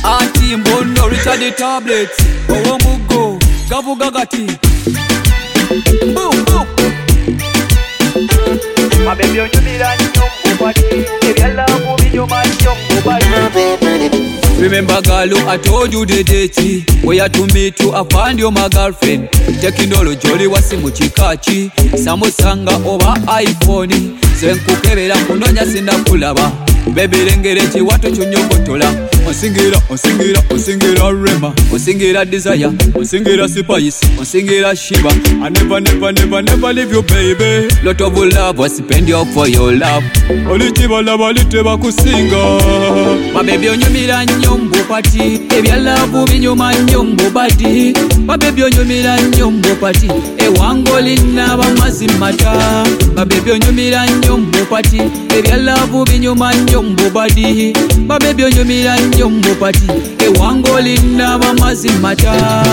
Auntie Mbono, Richard the tablets. Owo mugo, gavu gagati. Boom, boom. My baby, you need a new body. If you love me, you must young body. Remember, girl, I told you the date where you to meet to I find you my girlfriend. Technology jolly wasi muchikachi. Samusanga over iPhone. Senkukebera kunonya sinda kulaba. Baby lengerechi watu chunyokotola. Onsingira Rema. Onsingira Desire. Onsingira Spice. Onsingira Shiba. I never leave you, baby. Lot of love was spend you for your love. Olitiba lava liteba kusinga. My baby onyumira nyombo pati. Ebya love binyuma nyombo badi. My baby onyumira nyombo pati. Ewangoli naba mazimata. My baby onyumira nyombo pati. Ebya love binyuma nyombo badi. My baby onyumira nyombo pati. Ewangoli naba mazimata.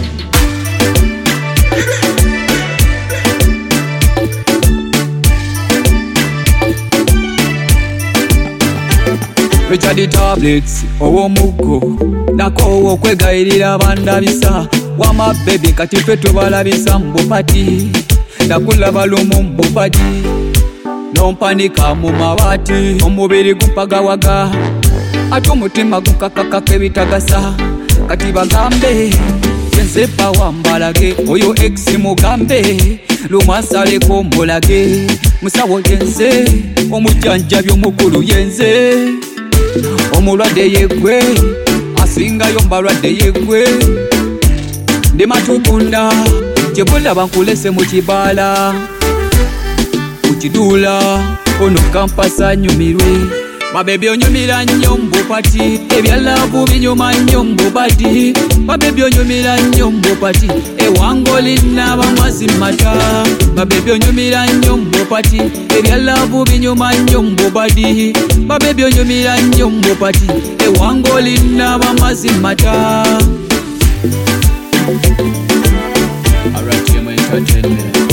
Richard the tablets, owo mugo. Nako owo kwegairira bandabisa. Wama baby kati ffe tubalabisa mbupati. Ndakulaba lumu mbupati. Nompanika mu mabati. Omubiri gupagawaga. Ate omutima gukakaka ebitagasa. Kati bagambe yenze bawambalage. Oyo ex mugambe lumasaleko mbulage. Musawo yenze omujjanjabi omukulu yenze. Omulwadde yegwe asingayo mbalwadde yegwe. Ndi matukunda kyebulaba nkulese mu kibala kukidula ono kampasa nyumirwe. Mabebi onyumira nnyo mbupati. Ebyalavu binyuma nnyo mbubadi. Mabebi onyumira nnyo mbupati. Ewangoli naba mazimata. Mabebi onyumira nnyo mbupati. Ebyalavu binyuma nnyo mbubadi. Mabebi onyumira nnyo mbupati. Ewangoli naba mazimata. RTM Entertainment.